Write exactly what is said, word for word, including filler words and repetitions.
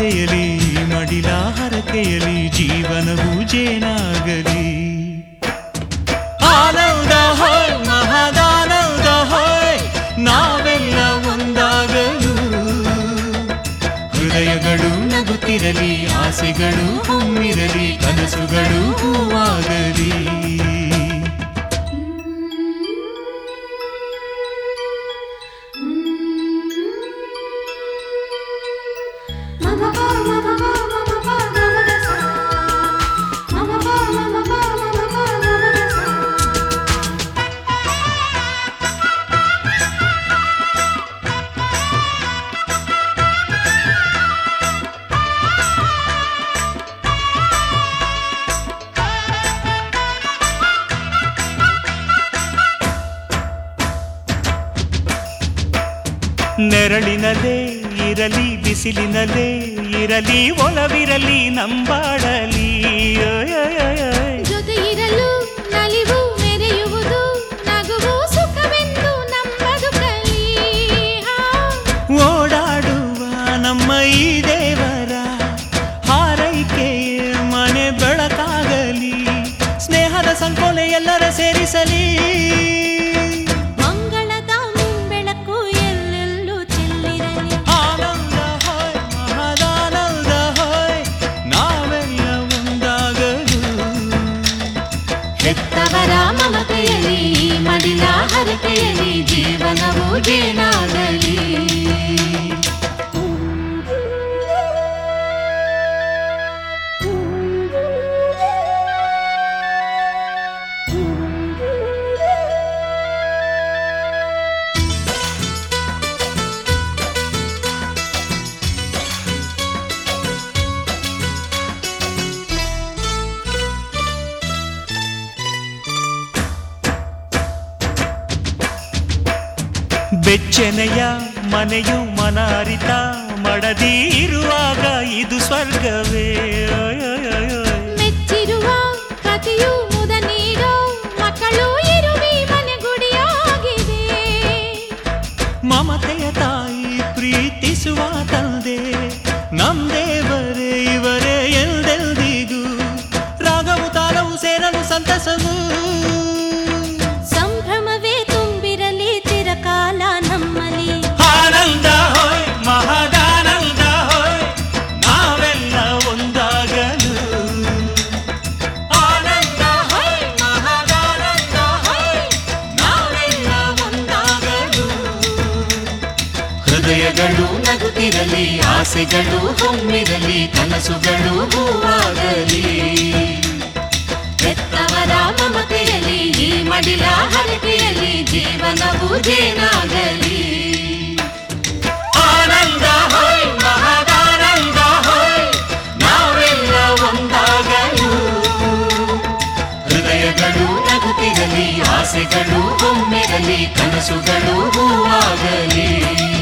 ಮಮತೆಯಲಿ ಮಡಿಲ ಹರಕೆಯಲಿ ಜೀವನವು ಜೇನಾಗಲಿ ಆನಂದ ಹೋಯ್ ಮಹದಾನಂದ ಹೋಯ್ ನಾವೆಲ್ಲ ಒಂದಾಗಲು ಹೃದಯಗಳು ನಗುತ್ತಿರಲಿ ಆಸೆಗಳು ಹೊಮ್ಮಿರಲಿ ಕನಸುಗಳು ಹೂವಾಗಲಿ ನೆರಳಿನಲ್ಲೇ ಇರಲಿ ಬಿಸಿಲಿನಲ್ಲೇ ಇರಲಿ ಒಲವಿರಲಿ ನಂಬಾಡಲಿ ಜೊತೆ ಇರಲು ನಲಿವು ಮೆರೆಯುವುದು ನಗುವು ಸುಖವೆಂದು ನಂಬದುಕಲಿ ಓಡಾಡುವ ನಮ್ಮ ಈ ದೇವರ ಹಾರೈಕೆ ಮನೆ ಬೆಳಕಾಗಲಿ ಸ್ನೇಹದ ಸಂಕೋಲೆ ಎಲ್ಲರ ಸೇರಿಸಲಿ ಹೆತ್ತವರ ಮಮತೆಯಲಿ ಮಡಿಲ ಹರಕೆಯಲಿ ಜೀವನವು ಜೇನಾಗಲಿ ಬೆಚ್ಚನೆಯ ಮನೆಯು ಮನಾರಿತ ಮಡದಿ ಇರುವಾಗ ಇದು ಸ್ವರ್ಗವೇ ಮೆಚ್ಚಿರುವ ಕಥೆಯು ಮುದ ನೀಡೋ ಮಕ್ಕಳು ಇರುವಿ ಮನೆಗುಡಿಯಾಗಿದೆ ಮಮತೆಯ ತಾಯಿ ಪ್ರೀತಿಸುವ ತಂದೆ ನಮ್ ದೇವರೇ ಇವರೇ ಎಲ್ದೆಲ್ದಿಗೂ ರಾಗವು ತಾಳವು ಸೇರಲು ಸಂತಸವು ಸಂಭ್ರಮವೇ ತುಂಬಿರಲಿ ಚಿರಕಾಲ ನಮ್ಮಲ್ಲಿ ಆನಂದ ಹೋಯ್ ಮಹದಾನಂದ ಹೋಯ್ ನಾವೆಲ್ಲ ಒಂದಾಗಲು ಆನಂದ ಹೋಯ್ ಮಹದಾನಂದ ಹೋಯ್ ನಾವೆಲ್ಲ ಒಂದಾಗಲು ಹೃದಯಗಳು ನಗುತ್ತಿರಲಿ ಆಸೆಗಳು ಹೊಮ್ಮಿರಲಿ ಕನಸುಗಳು ಹೂವಾಗಲಿ ಹೆತ್ತವರ ಮಮತೆಯಲಿ ಈ ಮಡಿಲ ಹರಕೆಯಲಿ ಜೀವನವು ಜೇನಾಗಲಿ ಆನಂದ ಹೋಯ್ ಮಹದಾನಂದ ಹೋಯ್ ನಾವೆಲ್ಲ ಒಂದಾಗಲು ಹೃದಯಗಳು ನಗುತ್ತಿರಲಿ ಆಸೆಗಳು ಹೊಮ್ಮಿರಲಿ ಕನಸುಗಳು ಹೂವಾಗಲಿ